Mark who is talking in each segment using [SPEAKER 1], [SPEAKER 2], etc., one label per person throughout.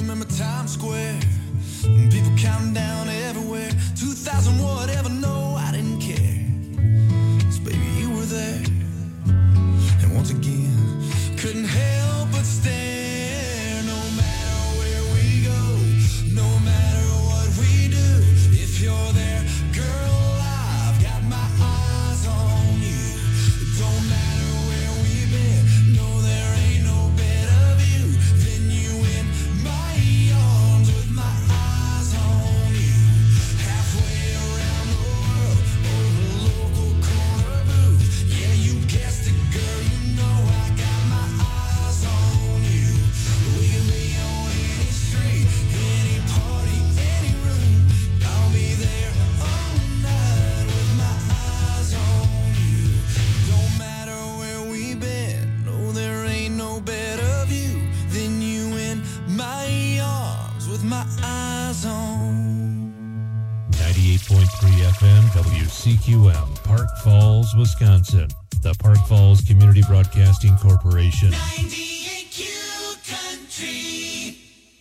[SPEAKER 1] remember Times Square. People counting down everywhere. 2,000 whatever, no, I didn't care. 'Cause baby, you were there. And once again, couldn't help but stare. No matter where we go, no matter what we do, if you're there, girl, I've got my eyes on you. It don't matter where we've been, no, there ain't no better view than you in my arms with my eyes on you. Halfway around the world, over local corner booth. Yeah, you guessed it, girl, you know I got my eyes on you. We can be on any street, any party, any room. I'll be there all night with my eyes on you. Don't matter where we've been, no, there ain't no better view than you in my arms with my eyes on.
[SPEAKER 2] 98.3 FM WCQM, Park Falls, Wisconsin. The Park Falls Community Broadcasting Corporation.
[SPEAKER 1] 98Q Country.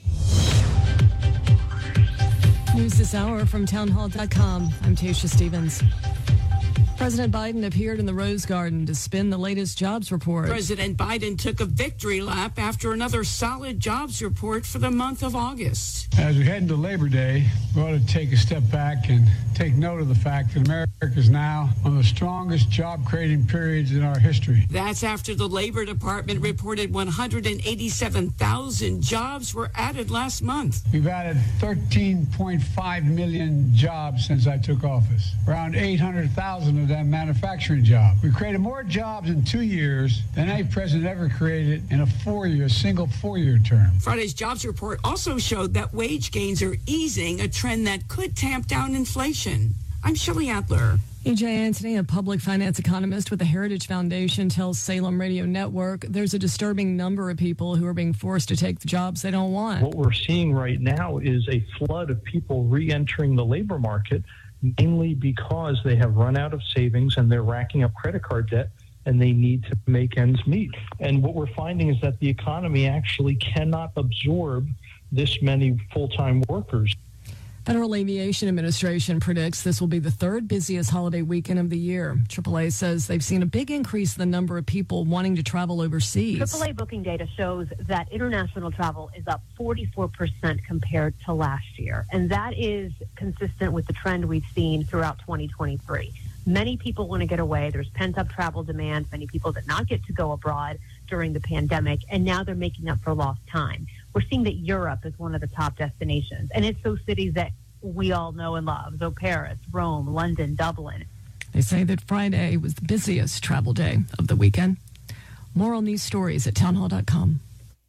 [SPEAKER 3] News this hour from townhall.com. I'm Tasha Stevens. President Biden appeared in the Rose Garden to spin the latest jobs report.
[SPEAKER 4] President Biden took a victory lap after another solid jobs report for the month of August.
[SPEAKER 5] As we head into Labor Day, we ought to take a step back and take note of the fact that America is now one of the strongest job-creating periods in our history.
[SPEAKER 4] That's after the Labor Department reported 187,000 jobs were added last month.
[SPEAKER 5] We've added 13.5 million jobs since I took office. Around 800,000 of them manufacturing jobs. We created more jobs in 2 years than any president ever created in a single four-year term.
[SPEAKER 4] Friday's jobs report also showed that wage gains are easing, a trend that could tamp down inflation. I'm Shelley Adler.
[SPEAKER 3] E.J. Anthony, a public finance economist with the Heritage Foundation, tells Salem Radio Network there's a disturbing number of people who are being forced to take the jobs they don't want.
[SPEAKER 6] What we're seeing right now is a flood of people re-entering the labor market, mainly because they have run out of savings and they're racking up credit card debt and they need to make ends meet. And what we're finding is that the economy actually cannot absorb this many full-time workers.
[SPEAKER 3] Federal Aviation Administration predicts this will be the third busiest holiday weekend of the year. AAA says they've seen a big increase in the number of people wanting to travel overseas.
[SPEAKER 7] AAA booking data shows that international travel is up 44% compared to last year. And that is consistent with the trend we've seen throughout 2023. Many people want to get away. There's pent-up travel demand. Many people did not get to go abroad during the pandemic, and now they're making up for lost time. We're seeing that Europe is one of the top destinations, and it's those cities that we all know and love. So Paris, Rome, London, Dublin.
[SPEAKER 3] They say that Friday was the busiest travel day of the weekend. More on these stories at townhall.com.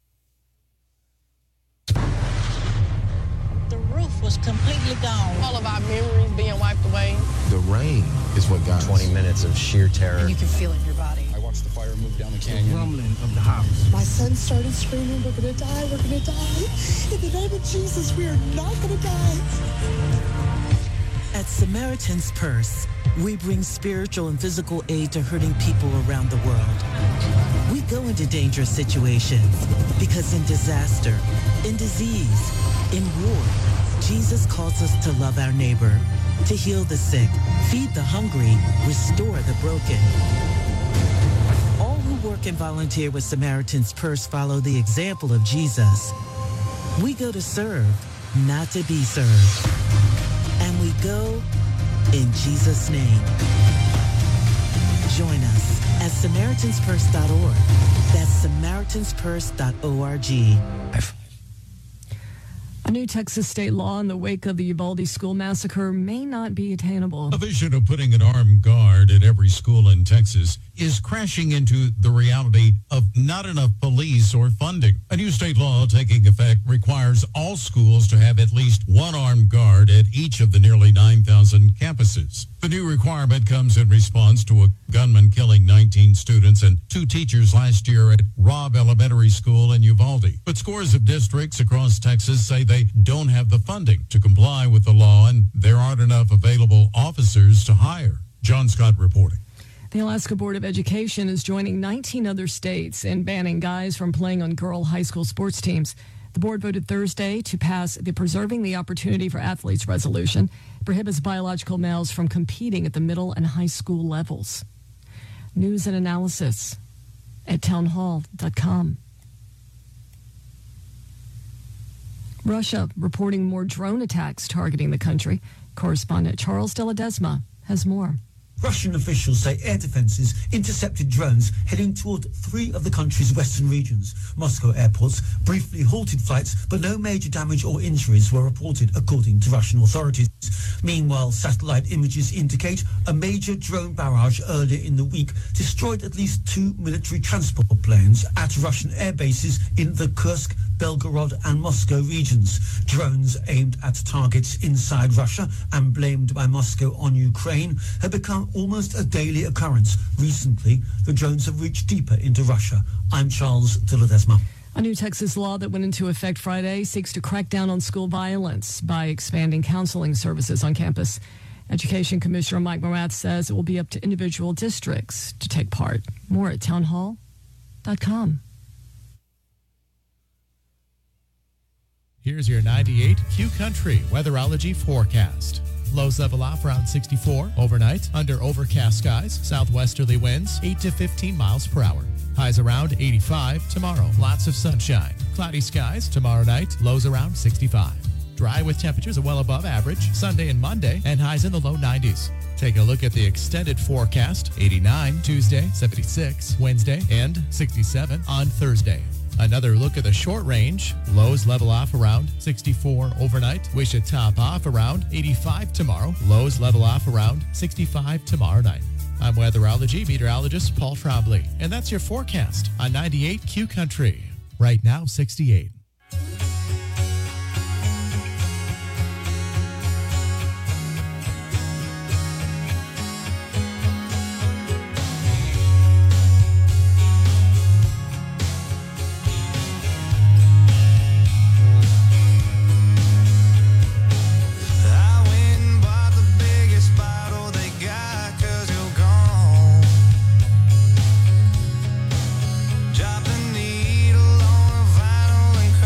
[SPEAKER 8] The roof was completely gone.
[SPEAKER 9] All of our memories being wiped away.
[SPEAKER 10] The rain is what got
[SPEAKER 11] 20 minutes of sheer terror.
[SPEAKER 8] And you can feel it in your body.
[SPEAKER 10] I watched the fire move down the canyon.
[SPEAKER 12] The rumbling of the house.
[SPEAKER 13] My son started screaming, we're going to die, we're going to die. In the name of Jesus, we are not going to die.
[SPEAKER 14] At Samaritan's Purse, we bring spiritual and physical aid to hurting people around the world. We go into dangerous situations because in disaster, in disease, in war, Jesus calls us to love our neighbor, to heal the sick, feed the hungry, restore the broken. All who work and volunteer with Samaritan's Purse follow the example of Jesus. We go to serve, not to be served. And we go in Jesus' name. Join us at SamaritansPurse.org. That's SamaritansPurse.org.
[SPEAKER 3] A new Texas state law in the wake of the Uvalde school massacre may not be attainable.
[SPEAKER 15] A vision of putting an armed guard at every school in Texas is crashing into the reality of not enough police or funding. A new state law taking effect requires all schools to have at least one armed guard at each of the nearly 9,000 campuses. The new requirement comes in response to a gunman killing 19 students and 2 teachers last year at Robb Elementary School in Uvalde. But scores of districts across Texas say they don't have the funding to comply with the law, and there aren't enough available officers to hire. John Scott reporting.
[SPEAKER 3] The Alaska Board of Education is joining 19 other states in banning guys from playing on girl high school sports teams. The board voted Thursday to pass the Preserving the Opportunity for Athletes resolution. It prohibits biological males from competing at the middle and high school levels. News and analysis at townhall.com. Russia reporting more drone attacks targeting the country. Correspondent Charles De La Desma has more.
[SPEAKER 11] Russian officials say air defenses intercepted drones heading toward 3 of the country's western regions. Moscow airports briefly halted flights, but no major damage or injuries were reported, according to Russian authorities. Meanwhile, satellite images indicate a major drone barrage earlier in the week destroyed at least 2 military transport planes at Russian air bases in the Kursk, Belgorod and Moscow regions. Drones aimed at targets inside Russia and blamed by Moscow on Ukraine have become almost a daily occurrence. Recently, the drones have reached deeper into Russia. I'm Charles De La Desma.
[SPEAKER 3] A new Texas law that went into effect Friday seeks to crack down on school violence by expanding counseling services on campus. Education Commissioner Mike Morath says it will be up to individual districts to take part. More at townhall.com.
[SPEAKER 12] Here's your 98 Q Country weatherology forecast. Lows level off around 64 overnight under overcast skies. Southwesterly winds 8 to 15 miles per hour. Highs around 85 tomorrow. Lots of sunshine. Cloudy skies tomorrow night. Lows around 65. Dry with temperatures well above average Sunday and Monday and highs in the low 90s. Take a look at the extended forecast. 89 Tuesday, 76 Wednesday, and 67 on Thursday. Another look at the short range. Lows level off around 64 overnight. We should top off around 85 tomorrow. Lows level off around 65 tomorrow night. I'm weatherology meteorologist Paul Trombley, and that's your forecast on 98 Q Country. Right now, 68.
[SPEAKER 1] Drop the needle on a vinyl and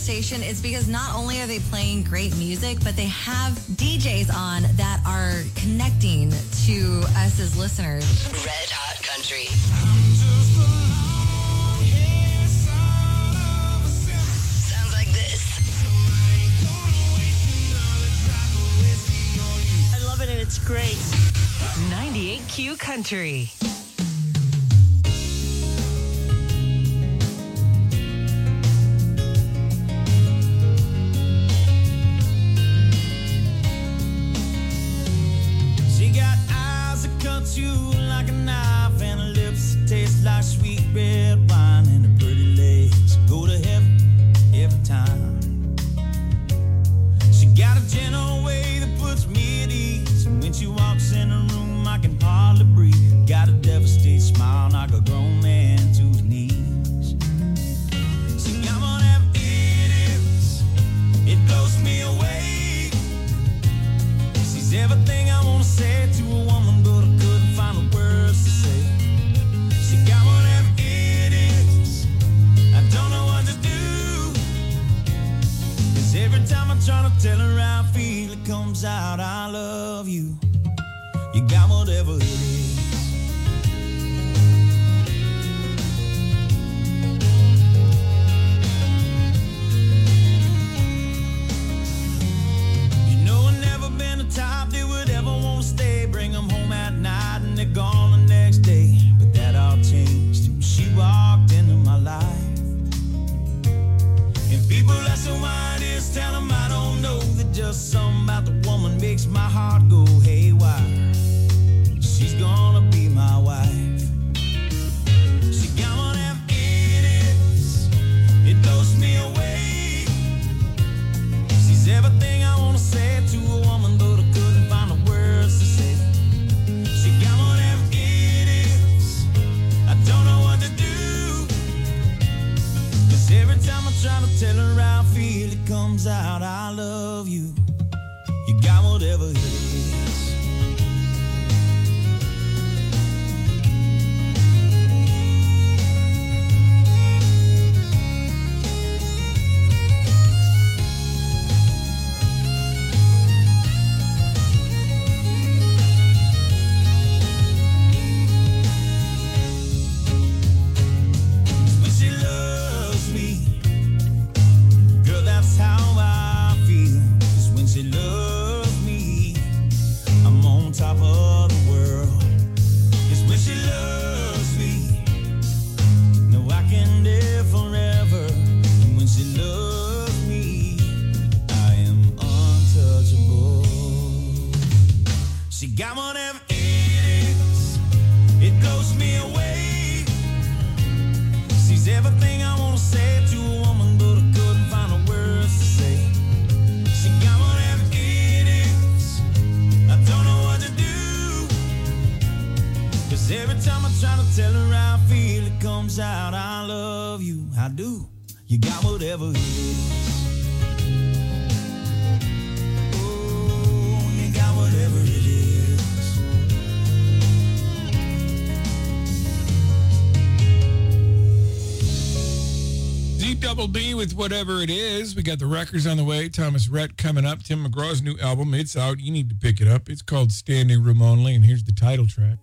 [SPEAKER 16] station is because not only are they playing great music, but they have DJs on that are connecting to us as listeners.
[SPEAKER 17] Red Hot Country. Sounds like this.
[SPEAKER 8] I love it and it's great.
[SPEAKER 17] 98Q Country.
[SPEAKER 1] She got eyes that cut you like a knife and her lips that taste like sweet red wine and her pretty legs go to heaven every time. She got a gentle way that puts me at ease, and when she walks in the room I can hardly breathe. Got a devastating smile, knock a grown man to his knees. See, I'm gonna have idiots, it blows me away. She's everything I wanna say to a woman, but I couldn't find the words to say. She got one of them idiots, I don't know what to do. 'Cause every time I try to tell her how I feel, it comes out, I love you. You got whatever it is. You know I've never been the type that would ever want to stay, bring them home at night and they're gone the next day. But that all changed when she walked into my life. And people ask her why it is, tell them I don't know, that just something about the woman makes my heart go haywire. She's gonna be my wife. She got one of them idiots, it blows me away. She's everything I wanna say to a woman, but I couldn't find the words to say. She got one of them idiots, I don't know what to do. 'Cause every time I try to tell her how I feel, it comes out, I love you. You got whatever it is. When she loves me, girl, that's how I feel. 'Cause when she loves me, I'm on top of the world. 'Cause when she loves me, no, I can live forever. And when she loves me, I am untouchable. She got one of them idiots, it blows me away. She's everything I wanna say to a woman, but I couldn't find the words to say. She got one of them idiots, I don't know what to do. 'Cause every time I try to tell her how I feel, it comes out, I love you. I do. You got whatever it is. Oh, you got whatever it is.
[SPEAKER 18] Deep Double D with Whatever It Is. We got the records on the way. Thomas Rhett coming up. Tim McGraw's new album. It's out. You need to pick it up. It's called Standing Room Only, and here's the title track.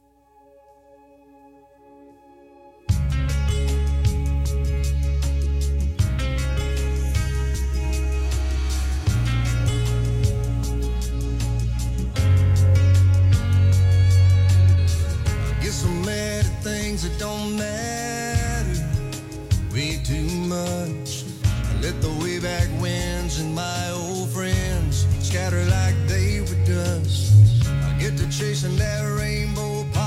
[SPEAKER 1] Get so mad at things that don't matter way too much. I let the way back winds and my old friends scatter like they were dust. I get to chasing that rainbow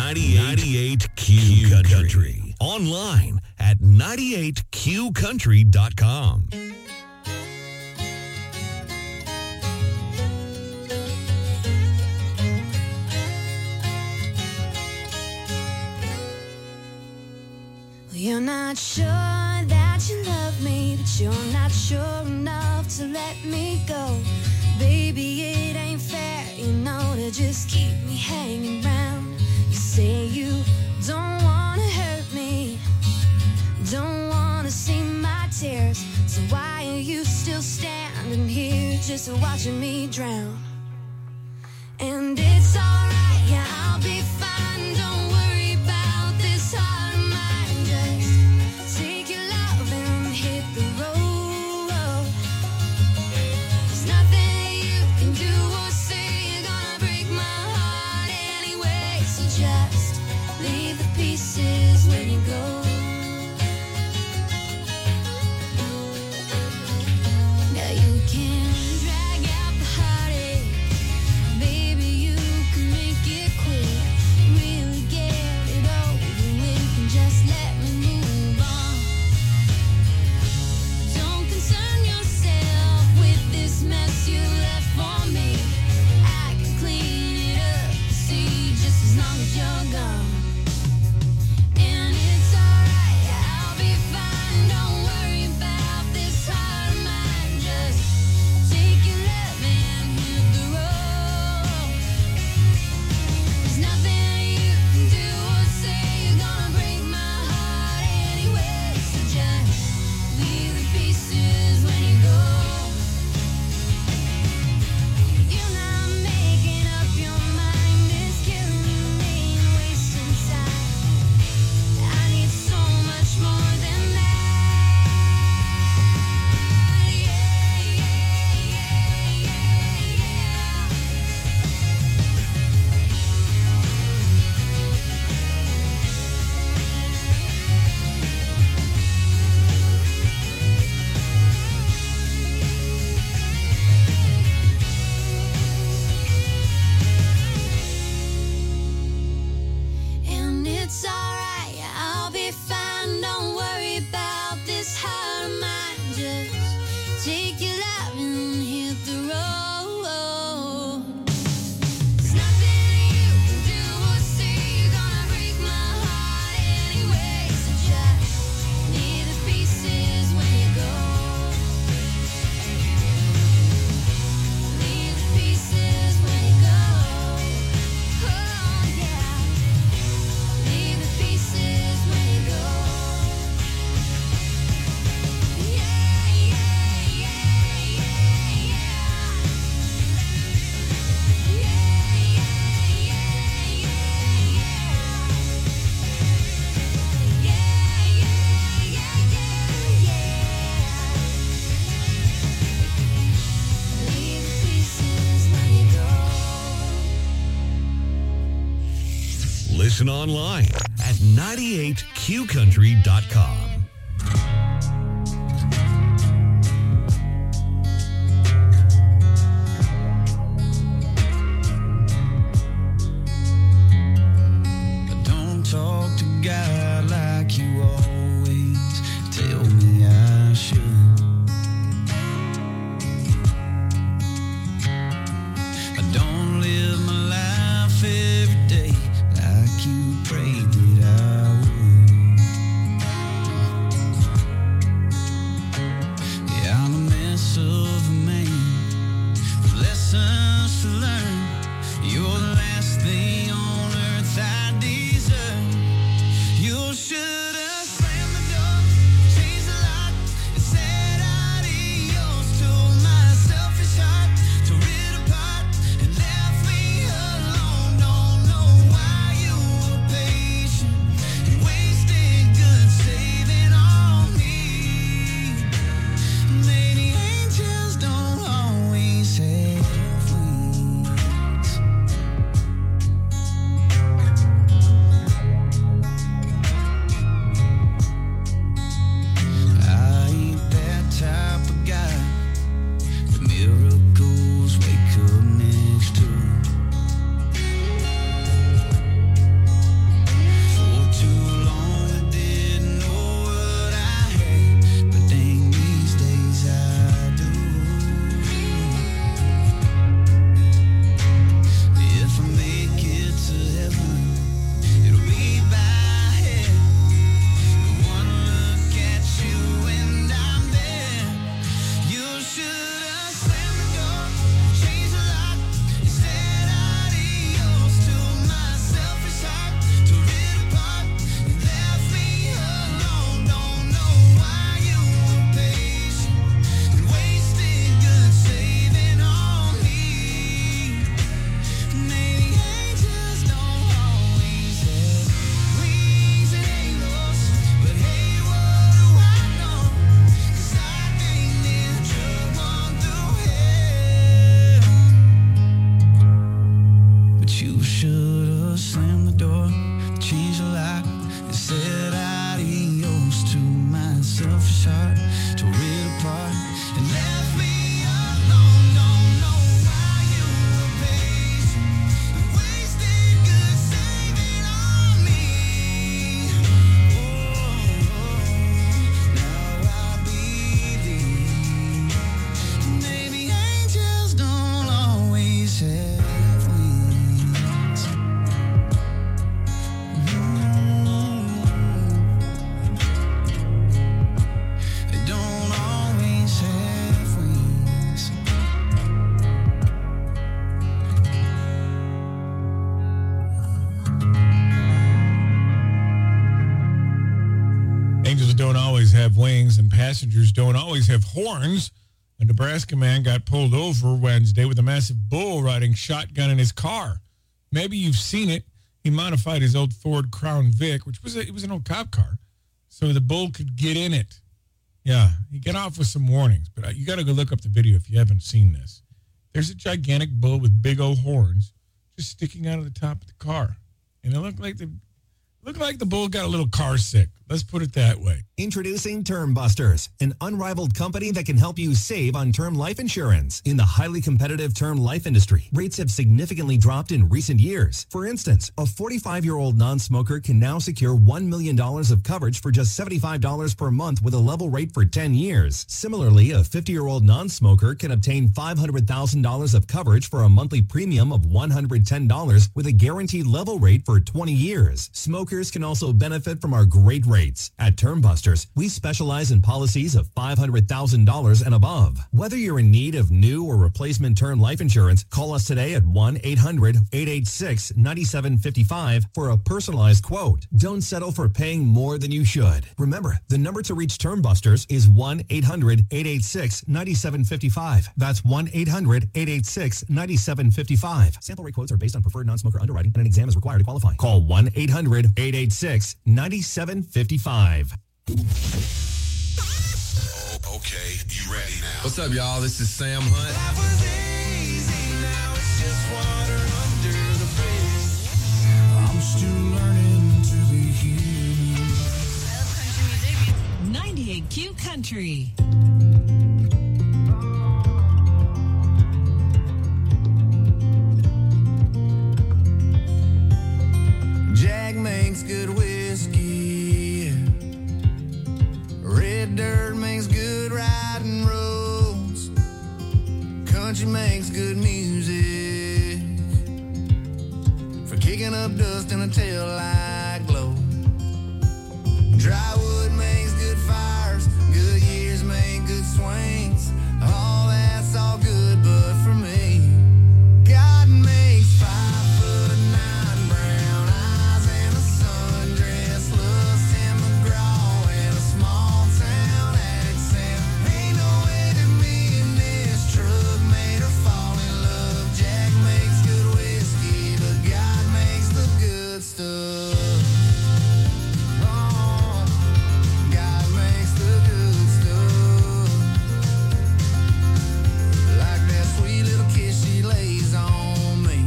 [SPEAKER 19] 98Q Country. Online at 98QCountry.com.
[SPEAKER 20] You're not sure that you love me, but you're not sure enough to let me go. Baby, it ain't fair, you know, to just keep me hanging round. You say you don't wanna hurt me, don't wanna see my tears. So why are you still standing here just watching me drown? And it's alright, yeah, I'll be fine, don't worry about this heart of mine. Just take your love and hit the road. There's nothing you can do or say, you're gonna break my heart anyway. So just leave the pieces when you go. Now you can drag out the heartache, baby, you can make it quick. Really get it over with and just let me move on. Don't concern yourself with this mess you left for me. I can clean it up, see, just as long as you're gone. And it's alright, I'll be fine, don't worry about this heart of mine. Just take your love and hit the road. There's nothing you can do or say, you're gonna break my heart anyway. So just leave the pieces when you go. You're not making up your mind, it's killing me and wasting time. I need so much more than that. Yeah, yeah, yeah, yeah, And it's alright, I'll be fine, don't worry about this heart of mine. Just take your love and hit the road. There's nothing you can do or say, you're gonna break my heart anyway. So just leave the pieces when you go. Leave the pieces when you go. Oh yeah. Leave the pieces when you go. Yeah, yeah, yeah, yeah, yeah. Yeah, yeah, yeah, yeah, yeah. Yeah, yeah, yeah, yeah. Leave the pieces when you go.
[SPEAKER 19] Listen online at 98QCountry.com.
[SPEAKER 1] Don't talk to God like you always tell me I should. I don't live my life every day like you prayed that I would. Yeah, I'm a mess of a man with lessons to learn. You're the last thing on earth I deserve. You should have
[SPEAKER 18] have wings and passengers don't always have horns. A Nebraska man got pulled over Wednesday with a massive bull riding shotgun in his car. Maybe you've seen it. He modified his old Ford Crown Vic, which was an old cop car, so the bull could get in it. Yeah, he got off with some warnings, but you got to go look up the video if you haven't seen this. There's a gigantic bull with big old horns just sticking out of the top of the car, and it looked like the bull got a little car sick. Let's put it that way.
[SPEAKER 21] Introducing Term Busters, an unrivaled company that can help you save on term life insurance. In the highly competitive term life industry, rates have significantly dropped in recent years. For instance, a 45-year-old non-smoker can now secure $1 million of coverage for just $75 per month with a level rate for 10 years. Similarly, a 50-year-old non-smoker can obtain $500,000 of coverage for a monthly premium of $110 with a guaranteed level rate for 20 years. Smokers can also benefit from our great rates. At Term Busters, we specialize in policies of $500,000 and above. Whether you're in need of new or replacement term life insurance, call us today at 1-800-886-9755 for a personalized quote. Don't settle for paying more than you should. Remember, the number to reach Term Busters is 1-800-886-9755. That's 1-800-886-9755. Sample rate quotes are based on preferred non-smoker underwriting, and an exam is required to qualify. Call 1-800-886-9755.
[SPEAKER 19] Okay, you ready now?
[SPEAKER 10] What's up, y'all? This is Sam Hunt.
[SPEAKER 1] I'm still learning to be human.
[SPEAKER 17] 98Q Country.
[SPEAKER 1] Jack makes good whiskey. Red dirt makes good riding roads. Country makes good music for kicking up dust in a tail-light glow. Dry wood makes good fires. Good years make good swings. All that's all good, but for me, God makes 5'9" brown eyes and a sundress looks Tim McGraw and a small town accent. Ain't no way that me and this truck made her fall in love. Jack makes good whiskey, but God makes the good stuff. Oh, God makes the good stuff. Like that sweet little kiss she lays on me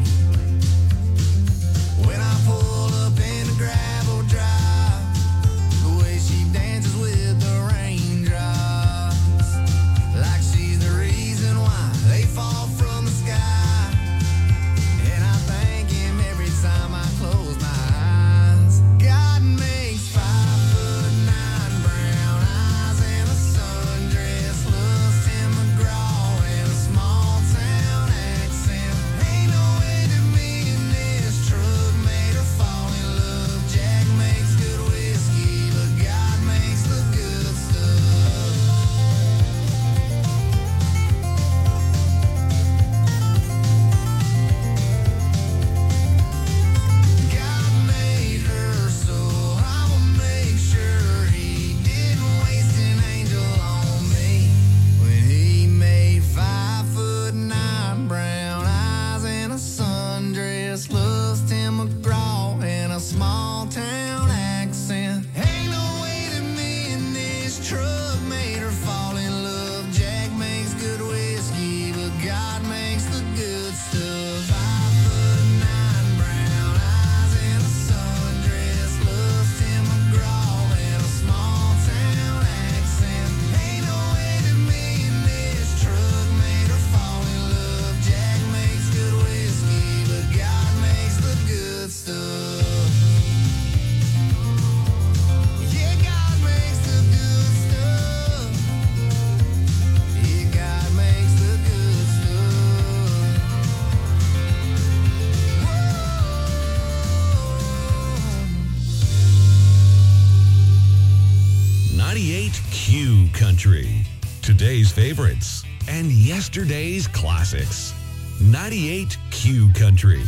[SPEAKER 1] when I pull up in the gravel drive. The way she dances with the raindrops, like she's the reason why they fall from the sky. And I thank him every time I close my eyes. God makes 5'9" brown eyes and a sundress looks Tim McGraw and a small town accent. Ain't no way that me and this truck made her fall in love. Jack makes good whiskey, but God makes the good stuff. God made her, so I'ma make sure he didn't waste an angel on me when he made 5'9" brown eyes and a sundress looks Tim McGraw and a small town accent. Ain't no way that me and this truck made her fall in love. Jack makes good whiskey, but God makes the good stuff. 5'9" brown eyes and a sundress looks Tim McGraw and a small town accent. Ain't no way that me and this truck made her fall in love. Jack makes good whiskey, but God makes the good stuff. Yeah, God makes the good stuff. Yeah, God makes the good stuff.
[SPEAKER 19] 98Q Country. Today's favorites and yesterday's classics. 98Q Country.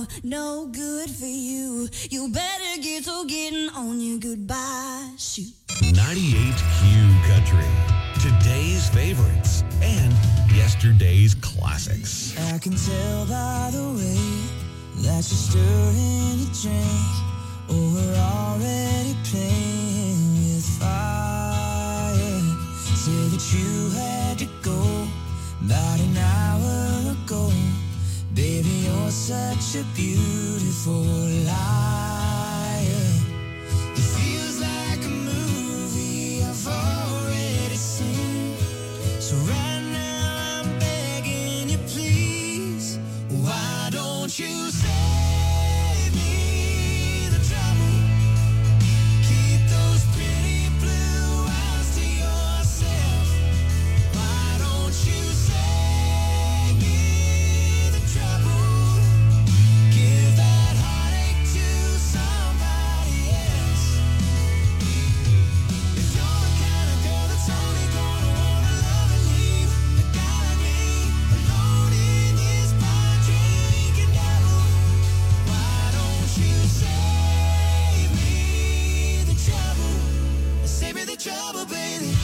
[SPEAKER 20] trouble, no good for you. You better get to getting on your goodbye shoot.
[SPEAKER 19] 98Q Country. Today's favorites and yesterday's classics.
[SPEAKER 1] I can tell by the way that you're stirring your drink. Oh, we're already playing with fire. Say that you had to go about an hour ago. Baby, you're such a beautiful liar. It feels like a movie I've already seen. So right now I'm begging you, please. Why don't you save me the trouble? Keep those pretty blue eyes to yourself. Why don't you save me the trouble? Give that heartache to somebody else. If you're the kind of girl that's only gonna wanna love and leave a guy like me alone in this bar drinking devil, why don't you save me the trouble? Save me the trouble, baby.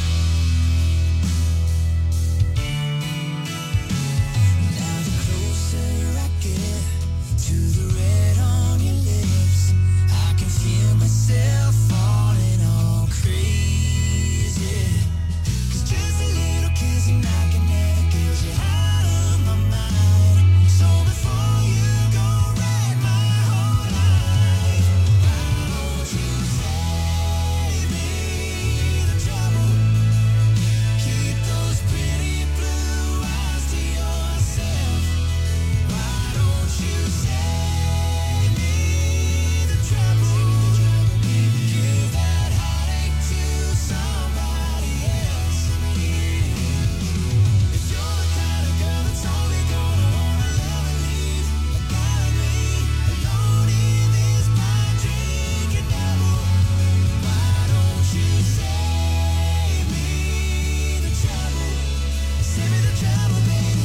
[SPEAKER 1] Now the closer I get to the red on your lips, I can feel myself falling all crazy. 'Cause just a little kiss and I can never get you out of my mind. So before you go wreck my whole life, why don't you save me the trouble? Keep those pretty blue eyes to yourself. Why don't you save me the trouble? Give that heartache to somebody else. If you're the kind of girl that's only gonna wanna love and leave a guy like me alone in this bar drinking devil, why don't you save me the trouble? Save me the trouble, baby.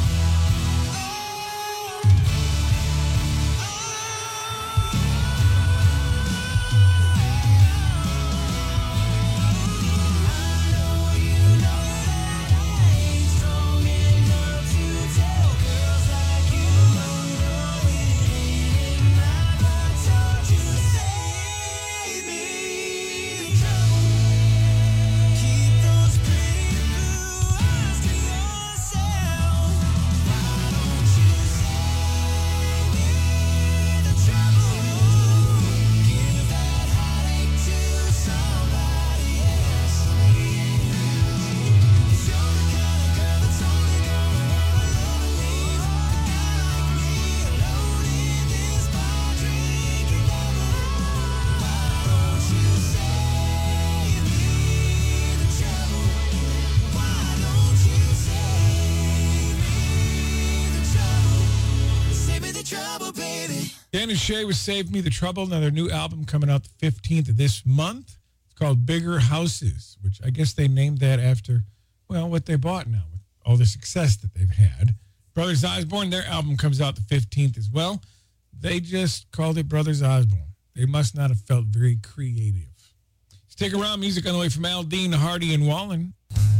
[SPEAKER 18] Dan and Shay with Save Me the Trouble, another new album coming out the 15th of this month. It's called Bigger Houses, which I guess they named that after, well, what they bought now with all the success that they've had. Brothers Osborne, their album comes out the 15th as well. They just called it Brothers Osborne. They must not have felt very creative. Stick around, music on the way from Aldine, Hardy, and Wallen.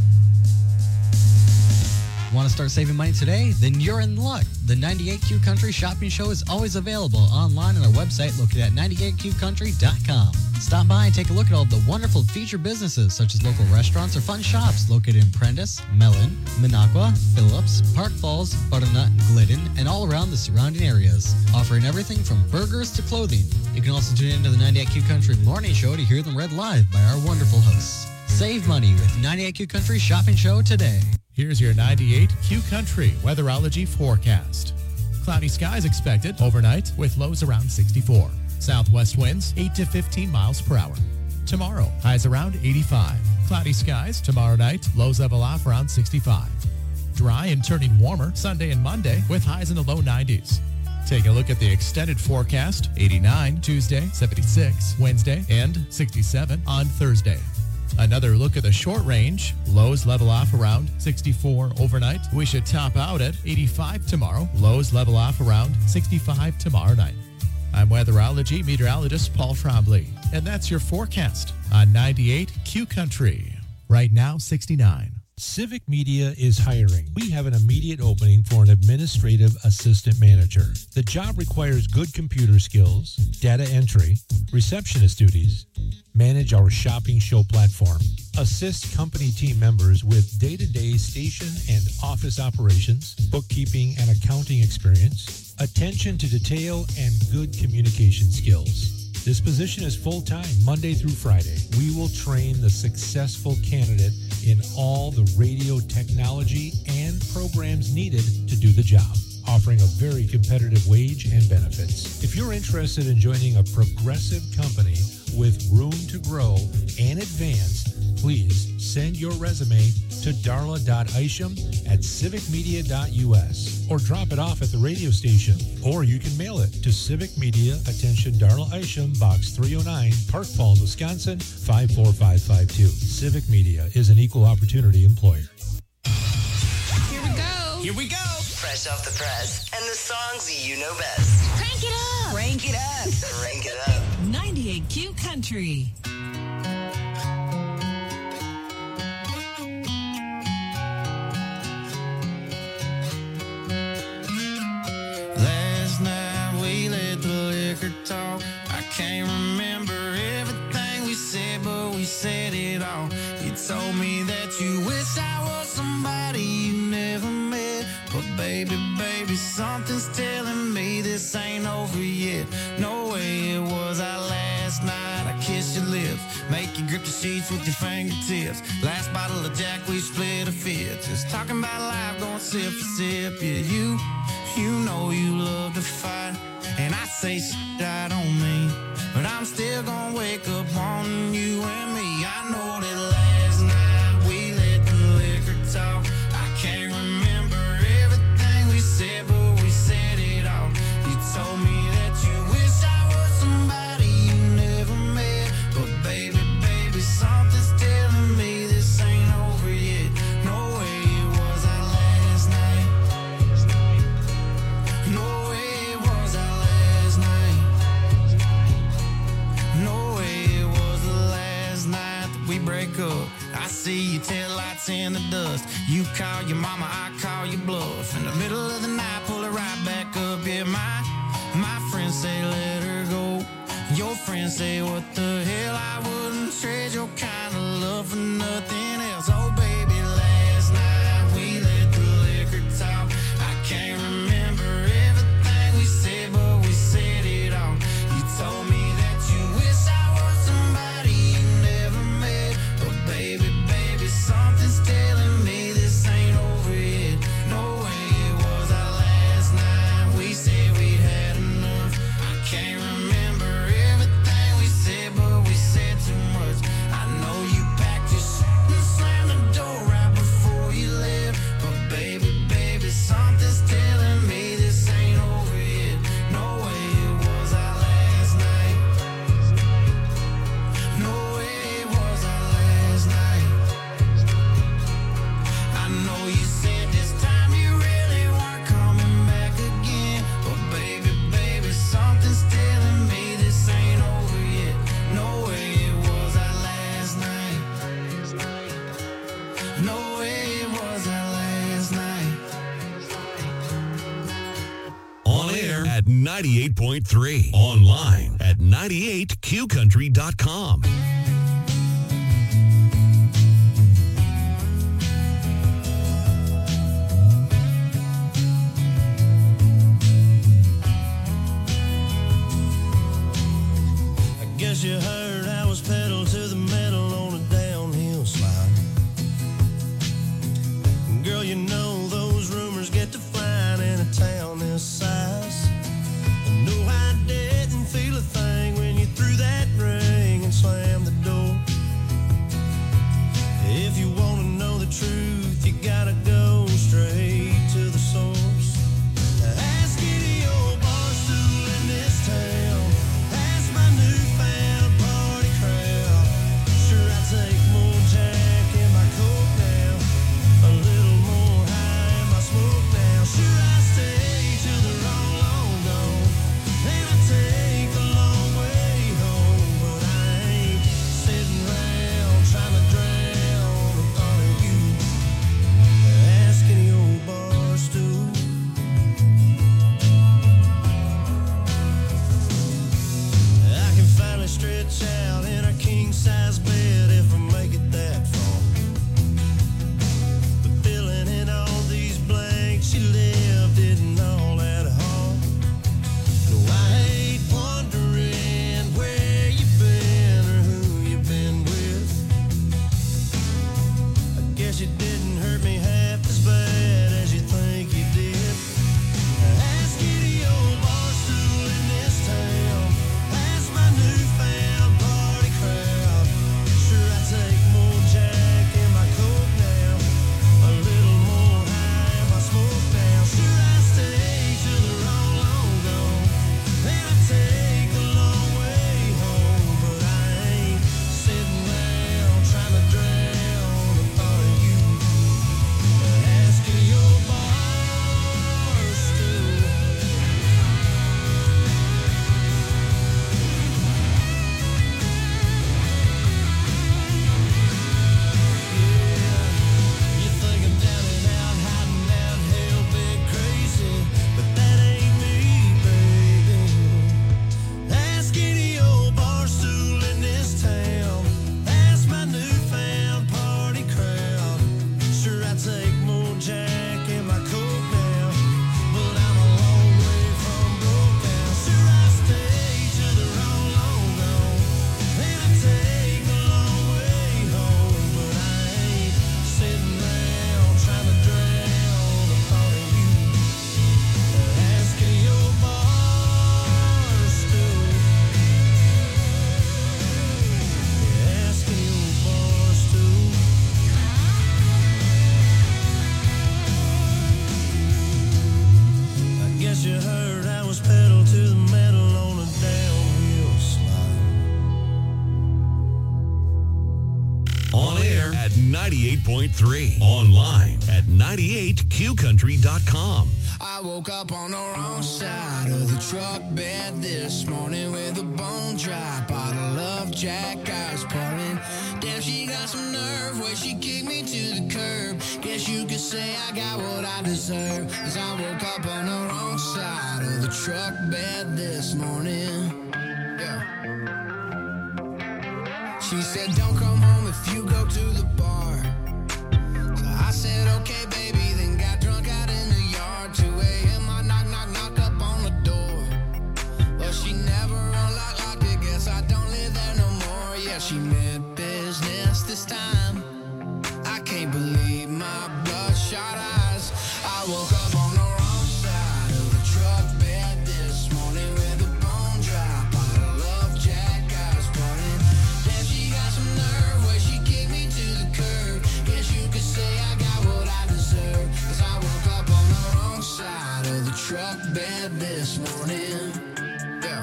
[SPEAKER 2] Want to start saving money today? Then you're in luck. The 98Q Country Shopping Show is always available online on our website located at 98QCountry.com. Stop by and take a look at all the wonderful featured businesses such as local restaurants or fun shops located in Prentice, Mellon, Minocqua, Phillips, Park Falls, Butternut, Glidden, and all around the surrounding areas, offering everything from burgers to clothing. You can also tune into the 98Q Country Morning Show to hear them read live by our wonderful hosts. Save money with 98Q Country Shopping Show today.
[SPEAKER 12] Here's your 98Q Country weatherology forecast. Cloudy skies expected overnight with lows around 64. Southwest winds 8 to 15 miles per hour. Tomorrow, highs around 85. Cloudy skies tomorrow night, lows level off around 65. Dry and turning warmer Sunday and Monday with highs in the low 90s. Take a look at the extended forecast. 89 Tuesday, 76 Wednesday, and 67 on Thursday. Another look at the short range. Lows level off around 64 overnight. We should top out at 85 tomorrow. Lows level off around 65 tomorrow night. I'm weatherology meteorologist Paul Trombley, and that's your forecast on 98 Q Country. Right now, 69.
[SPEAKER 5] Civic Media is hiring. We have an immediate opening for an administrative assistant manager. The job requires good computer skills, data entry, receptionist duties, manage our shopping show platform, assist company team members with day-to-day station and office operations, bookkeeping and accounting experience, attention to detail, and good communication skills. This position is full-time, Monday through Friday. We will train the successful candidate in all the radio technology and programs needed to do the job, offering a very competitive wage and benefits. If you're interested in joining a progressive company with room to grow and advance, please send your resume to darla.isham@civicmedia.us or drop it off at the radio station. Or you can mail it to Civic Media, attention Darla Isham, Box 309, Park Falls, Wisconsin, 54552. Civic Media is an equal opportunity employer.
[SPEAKER 17] Here we go.
[SPEAKER 22] Here we go. Fresh off the press and the songs you know best.
[SPEAKER 17] Crank it up.
[SPEAKER 22] Crank it up. Crank it up.
[SPEAKER 17] 98 Q Country.
[SPEAKER 1] Last night we let the liquor talk. I can't remember everything we said, but we said it all. You told me that you wish I was somebody you never met. But baby, something's telling me this ain't over yet. No way it was our last night. I kissed your lips, make you grip the sheets with your fingertips. Last bottle of Jack, we split a fifth. Just talking about life, going sip for sip. Yeah, you know you love to fight, and I say shit I don't mean, but I'm still gonna wake up wanting you and me. I know that last night we let the liquor talk. I can't remember everything we said, but we said it all. You told me that you wish I was somebody you never met, but baby, something's telling me this ain't over yet. No way it was our last night. No way it was our last night. No way it was the last night that we break up. I see your taillights in the dust. You call your mama, I call your bluff. In the middle of the night, pull it right back up. Yeah, my friends say let her go. Your friends say what the hell, I wouldn't trade your kind of love for nothing else. Oh baby, last night we let the liquor talk. I can't remember everything we said, but we said it all. You told me that you wish I was somebody you never met, but baby, something's telling me this ain't over yet. No way it was our last night. We said we'd had enough. I can't remember everything we said, but we said too much. I know you packed your shit and slammed the door right before you left, but baby, something's telling me this ain't over yet. No way it was our last night. No way it was our last night. I know you said this time you really weren't coming back again, but baby, something's telling me this ain't over yet. No way it was our last night. No way it was our last night.
[SPEAKER 19] On air at 98.3. Online at 98qcountry.com.
[SPEAKER 1] I guess you heard I was pedal to the metal on a downhill slide. Girl, you know those rumors get to flying in a town this size. And no, I didn't feel a thing when you threw that ring and slammed the door. If you want to know the truth, you gotta go straight to the source. Ask any old bar stool in this town. Ask my newfound party crowd.
[SPEAKER 19] 98.3. Online at 98qcountry.com.
[SPEAKER 1] I woke up on the wrong side of the truck bed this morning with a bone dry bottle of Jack I was pouring. Damn, she got some nerve where she kicked me to the curb. Guess you could say I got what I deserve, 'cause I woke up on the wrong side of the truck bed this morning. Yeah. She said, don't come home if you go to the bar. So I said, okay, baby, then got drunk out in the yard. 2 a.m. I knock up on the door. Well, she never unlocked it. Guess I don't live there no more. Yeah, she meant business this time. I can't believe my bloodshot eyes. I woke up on the wrong side of the truck bed this morning with a bone dry bottle of Jack I was pouring. Damn, she got some nerve where she kicked me to the curb. Guess you could say I got what I deserve, 'cause I woke up on the wrong side of the truck bed this morning. Yeah.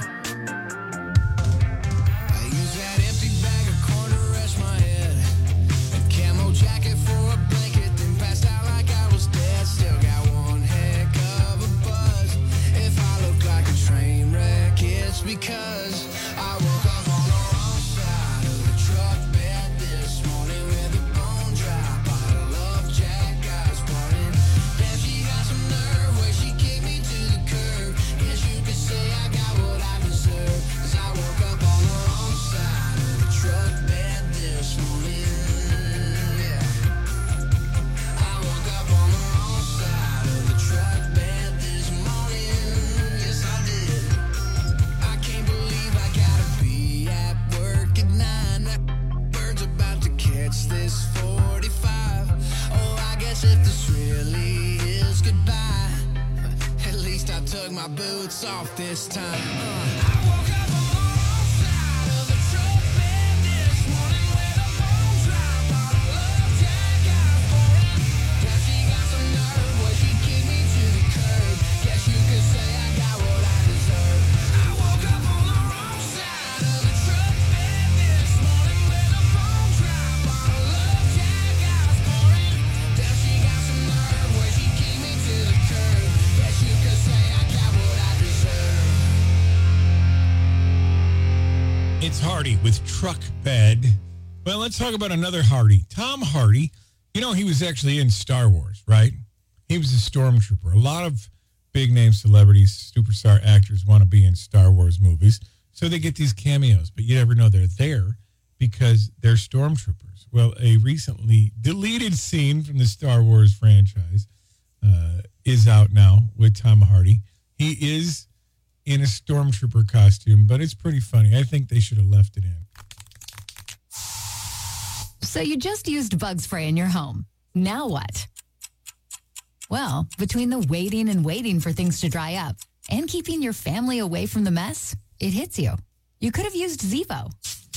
[SPEAKER 1] I used that empty bag of corn to rest my head, a camo jacket for a blanket, then passed out like I was dead. Still got one heck of a buzz. If I look like a train wreck, it's because I woke up on the wrong side of the truck bed this morning with a bone dry bottle of Jack I was pouring. Damn, she got some nerve where she kicked me to the curb. Guess you could say I got what I deserve, 'cause I woke up on the wrong side of the truck bed this morning. Yeah. I woke up on the wrong side of the truck bed this morning. Yes, I did. I can't believe I gotta be at work at 9. That bird's about to catch this 45. Oh, I guess if this really is goodbye, at least I took my boots off this time. I woke up on the wrong side of the truck bed this morning with a bone dry bottle of Jack I was pouring. Yeah, she got some nerve where she kicked me to the curb. Guess you could say I got what I deserve. I woke up on the wrong side of the truck bed this morning with a bone dry bottle of Jack I was pouring. Yeah, she got some nerve where she kicked me to the curb. Guess you could say I got what I deserve.
[SPEAKER 18] It's Hardy with Truck Bed. Well, let's talk about another Hardy. Tom Hardy. You know, he was actually in Star Wars, right? He was a stormtrooper. A lot of big-name celebrities, superstar actors want to be in Star Wars movies, so they get these cameos, but you never know they're there because they're stormtroopers. Well, a recently deleted scene from the Star Wars franchise is out now with Tom Hardy. He is in a stormtrooper costume, but it's pretty funny. I think they should have left it in.
[SPEAKER 4] So you just used bug spray in your home. Now what? Well, between the waiting and waiting for things to dry up and keeping your family away from the mess, it hits you. You could have used Zevo.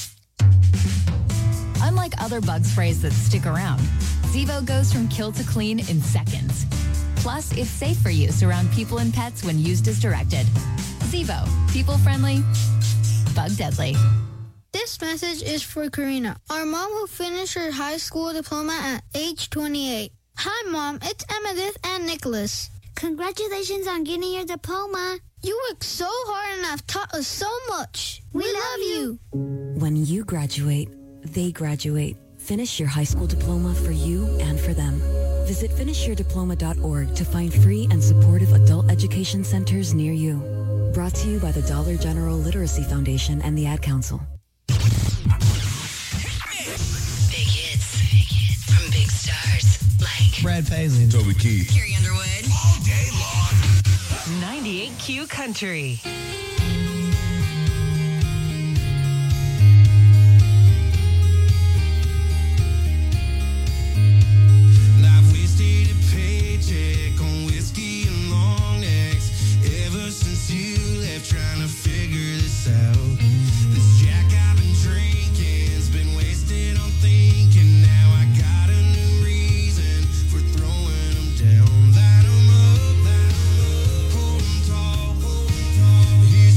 [SPEAKER 4] Unlike other bug sprays that stick around, Zevo goes from kill to clean in seconds. Plus, it's safe for use around people and pets when used as directed. Zevo. People-friendly, bug-deadly.
[SPEAKER 6] This message is for Karina, our mom who finished her high school diploma at age 28. Hi, Mom. It's Emmeline and Nicholas.
[SPEAKER 23] Congratulations on getting your diploma.
[SPEAKER 6] You worked so hard and have taught us so much. We love you.
[SPEAKER 24] When you graduate, they graduate. Finish your high school diploma for you and for them. Visit finishyourdiploma.org to find free and supportive adult education centers near you. Brought to you by the Dollar General Literacy Foundation and the Ad Council.
[SPEAKER 22] Big hits from big stars like
[SPEAKER 25] Brad Paisley, Toby Keith,
[SPEAKER 22] Carrie Underwood.
[SPEAKER 25] all day long.
[SPEAKER 17] 98Q Country.
[SPEAKER 1] Life wasted a paycheck on whiskey and long necks. Ever since you left, trying to figure this out. This Jack I've been drinking's been wasted on thinking. Now I got a new reason for throwing them down. Light 'em up, hold 'em tall.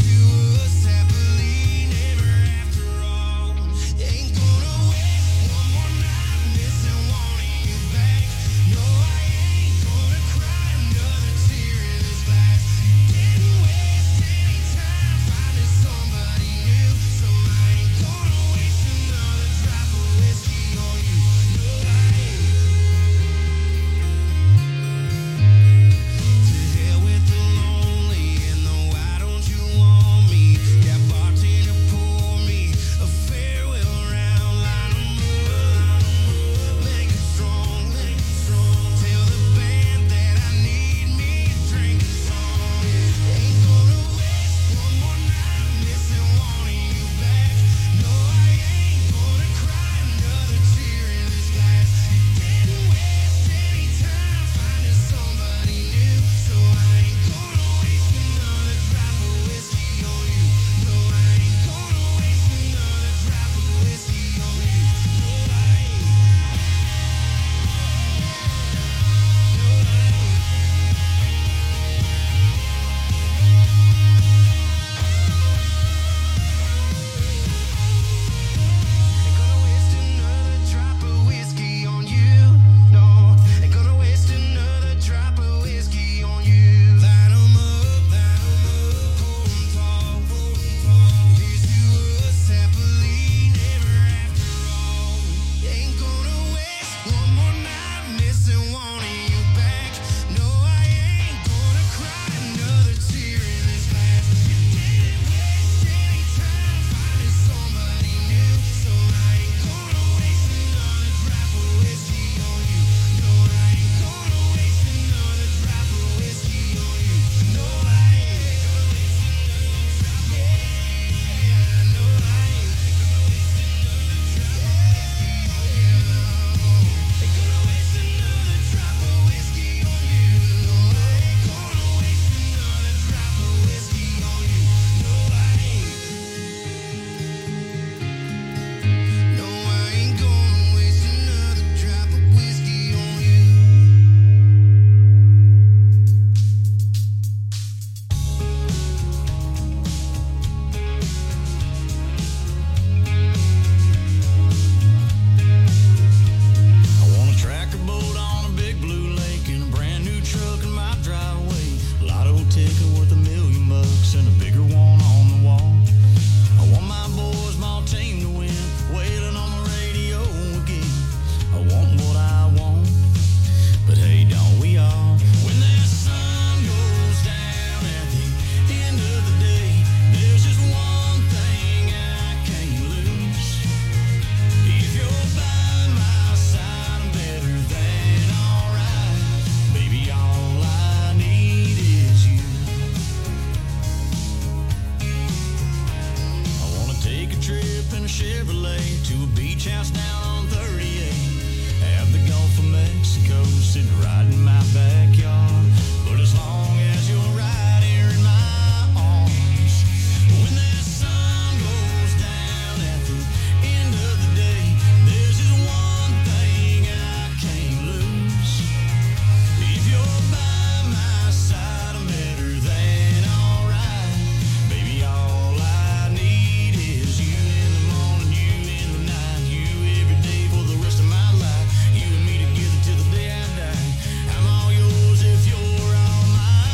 [SPEAKER 1] Chevrolet to a beach house down on 38. Have the Gulf of Mexico sitting right in my backyard. But as long as you're right here in my arms, when that sun goes down at the end of the day, there's just one thing I can't lose. If you're by my side, I'm better than alright. Baby, all I need is you in the morning, you in the night, you every day for the rest of my life. You and me together till the day I die. I'm all yours if you're all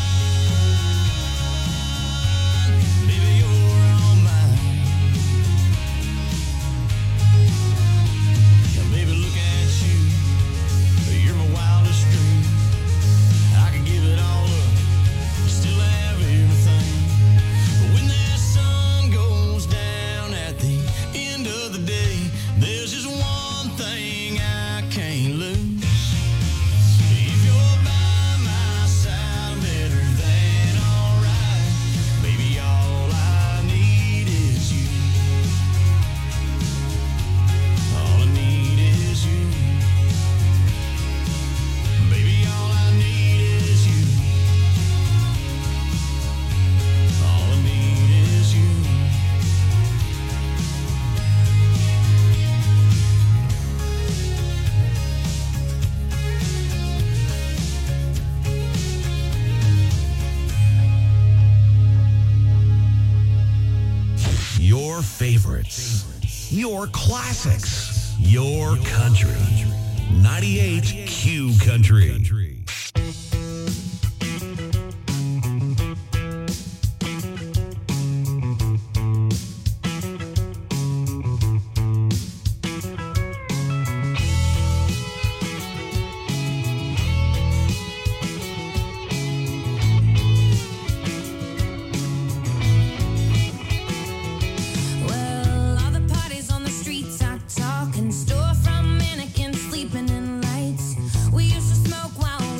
[SPEAKER 1] mine. Baby, you're all mine. Now, baby, look at you. You're my wildest dream. I could give it all up, still have everything. But when that sun goes down at the end of the day, there's just one thing I can't lose. If you're by my side, I'm better than alright. Baby, all I need is you. All I need is you. Baby, all I need is you. All I need is you.
[SPEAKER 19] Your favorites. Your classics. Your country. 98 Q Country.
[SPEAKER 20] Well, all the parties on the streets are talking, storefront mannequins sleeping in lights. We used to smoke while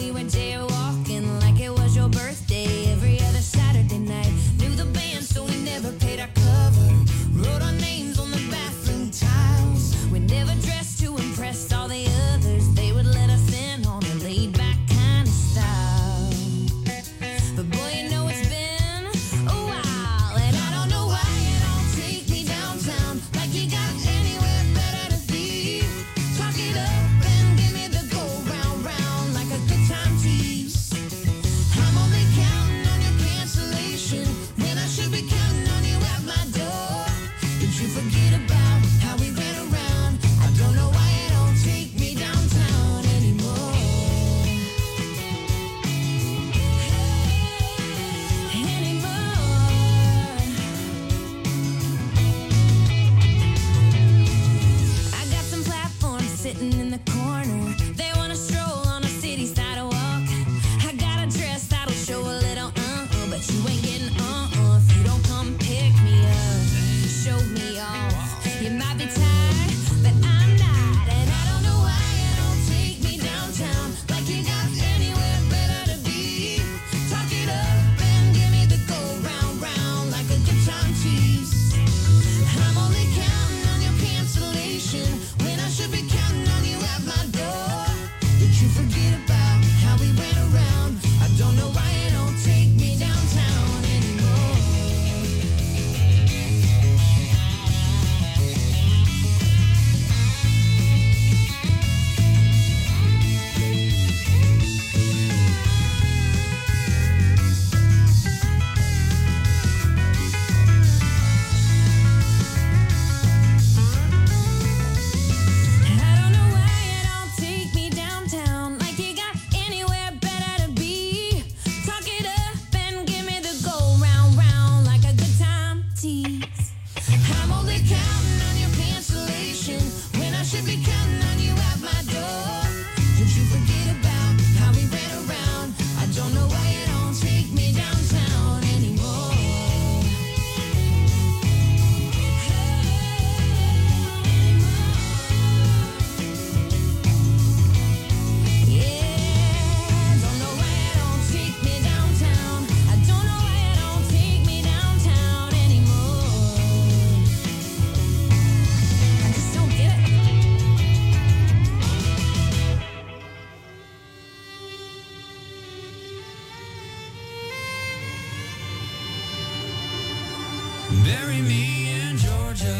[SPEAKER 1] Bury me in Georgia.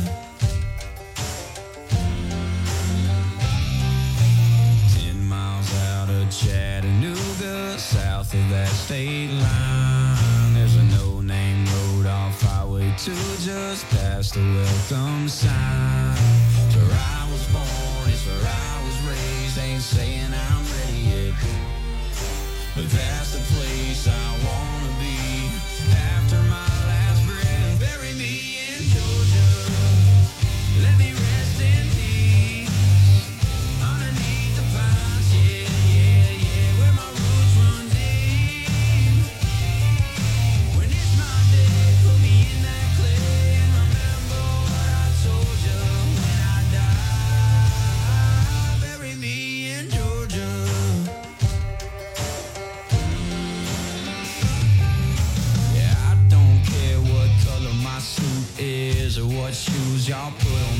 [SPEAKER 1] 10 miles out of Chattanooga, south of that state line, there's a no-name road off Highway 2, just past the welcome sign. It's where I was born, it's where I was raised. Ain't saying I'm ready yet, but that's the place I wanna be. After my last breath, bury me in Georgia. Let me rest in peace underneath the pines, yeah, where my roots run deep. When it's my day, put me in that clay and remember what I told you when I die. Bury me in Georgia. Yeah, I don't care what color my suit is or what shoes y'all put on